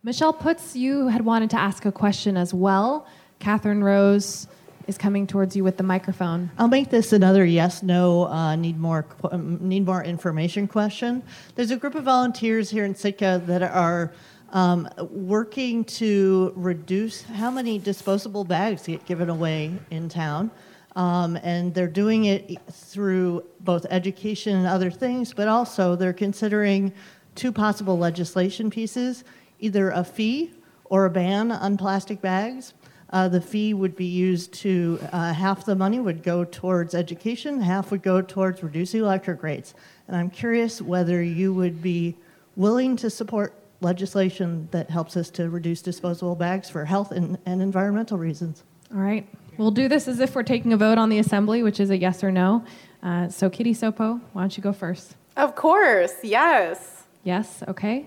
Michelle Putz, you had wanted to ask a question as well. Catherine Rose is coming towards you with the microphone. I'll make this another yes/no, need more information question. There's a group of volunteers here in Sitka that are working to reduce how many disposable bags get given away in town. And they're doing it through both education and other things, but also they're considering two possible legislation pieces, either a fee or a ban on plastic bags. The fee would be used to, half the money would go towards education, half would go towards reducing electric rates. And I'm curious whether you would be willing to support legislation that helps us to reduce disposable bags for health and environmental reasons. All right. We'll do this as if we're taking a vote on the assembly, which is a yes or no. So Kitty Sopo, why don't you go first? Of course, yes. Yes, okay.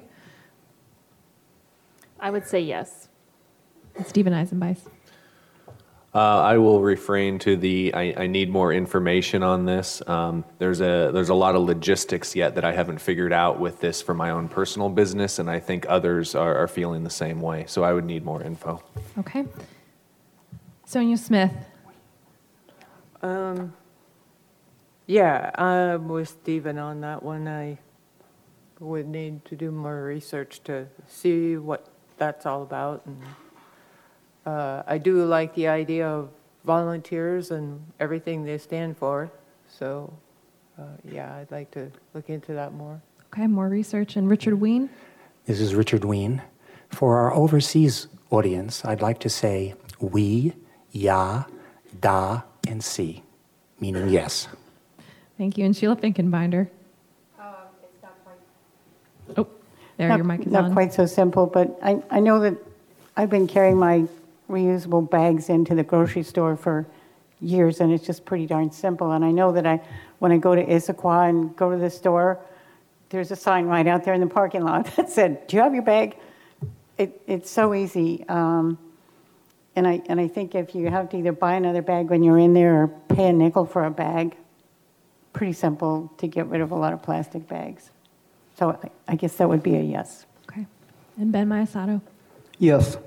I would say yes. And Stephen Eisenbeis. I will refrain to the, I need more information on this. There's a lot of logistics yet that I haven't figured out with this for my own personal business, and I think others are feeling the same way. So I would need more info. Okay. Sonia Smith. Yeah, I'm with Stephen on that one. I would need to do more research to see what that's all about. And I do like the idea of volunteers and everything they stand for. So, yeah, I'd like to look into that more. Okay, more research. And Richard Ween. This is Richard Ween. For our overseas audience, I'd like to say we, ja, da, and si, meaning yes. Thank you. And Sheila Finkenbinder. It's not quite. Oh, there, your mic is not on. Not quite so simple, but I know that I've been carrying my reusable bags into the grocery store for years, and it's just pretty darn simple. And I know that when I go to Issaquah and go to the store, there's a sign right out there in the parking lot that said, "Do you have your bag?" It's so easy. And I think if you have to either buy another bag when you're in there or pay a nickel for a bag, pretty simple to get rid of a lot of plastic bags. So I guess that would be a yes. Okay. And Ben Mayasato. Yes.